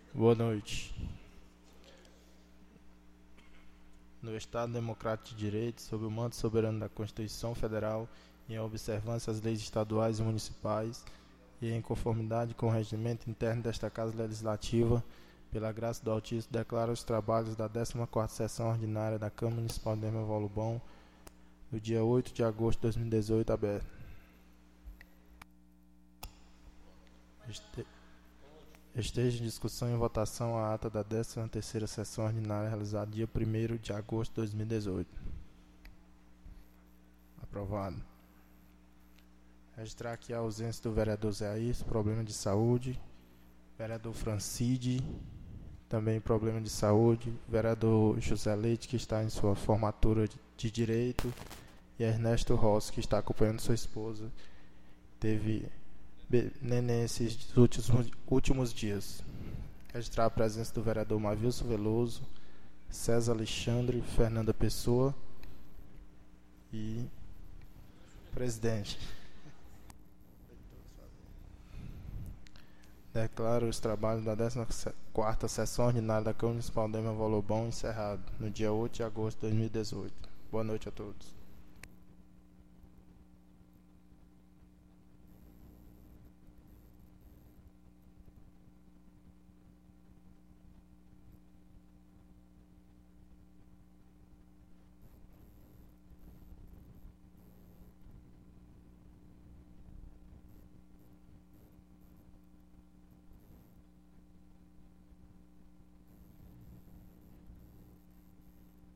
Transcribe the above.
Boa noite. No Estado Democrático de Direito, sob o manto soberano da Constituição Federal, em observância às leis estaduais e municipais, e em conformidade com o regimento interno desta Casa Legislativa, pela graça do Altíssimo, declaro os trabalhos da 14ª Sessão Ordinária da Câmara Municipal de Ermelino, no dia 8 de agosto de 2018, aberto. Esteja em discussão e votação a ata da 13ª Sessão Ordinária realizada dia 1º de agosto de 2018. Aprovado. Registrar aqui a ausência do vereador Zé Ayrton, problema de saúde. Vereador Francide, também problema de saúde. Vereador José Leite, que está em sua formatura de Direito. E Ernesto Rossi, que está acompanhando sua esposa. Teve neném esses últimos dias. Registrar a presença do vereador Mavilson Veloso, César Alexandre, Fernanda Pessoa e presidente. Declaro os trabalhos da 14ª Sessão Ordinária da Câmara Municipal de Ermelino encerrado no dia 8 de agosto de 2018. Boa noite a todos.